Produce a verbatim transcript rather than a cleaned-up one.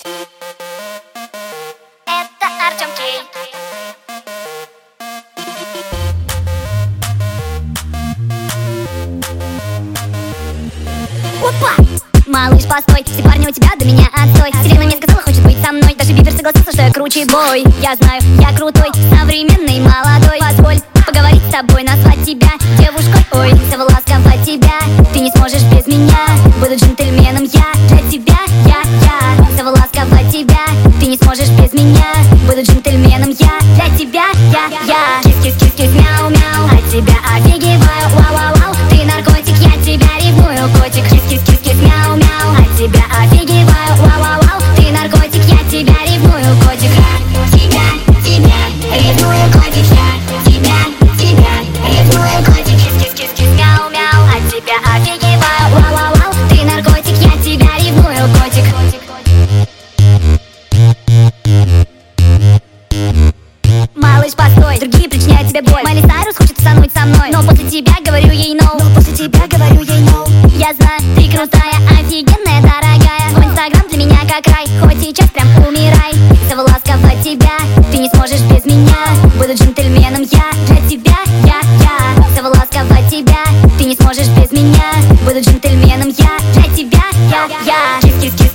Это Артем Кей. Опа! Малыш, постой, все парни у тебя до меня отстой. Селена мне сказала, хочет быть со мной. Даже Бибер согласился, что я круче бой. Я знаю, я крутой, современный, молодой. Позволь поговорить с тобой, назвать тебя девушкой. Ой, завласковать тебя, ты не сможешь без меня. Буду джентльменом я, для тебя, я, я. Завласковать тебя, ты не сможешь без меня. Буду джентльменом я, для тебя, я, я. Кис-кис-кис-кис, мяу-мяу, от тебя офигеваю, вау-вау-вау. Ты наркотик, я тебя ревную, котик. Кис-кис-кис-кис, мяу-мяу, от тебя офигеваю, вау-вау-вау. Ты наркотик, я тебя ревную, котик. Тебя, тебя, ревную, котик. Я тебя, тебя, ревную, котик. Кис-кис-кис-кис, мяу-мяу, от тебя офигеваю, вау-вау-вау. Ты наркотик, я тебя ревную, котик. Малыш, постой, другие причиняют тебе боль. Майли Сайрус хочет тусануть со мной, но после тебя говорю ей no. Но после тебя говорю ей no. Я знаю, ты крутая, офигенная, дорогая. Твой инстаграм для меня как рай, хоть сейчас прям умирай. Завласковать тебя, ты не сможешь без меня. Буду джентльменом я, для тебя, я, я. Завласковать тебя, ты не сможешь без меня. Буду джентльменом я, для тебя, я, я. Кис-кис-кис.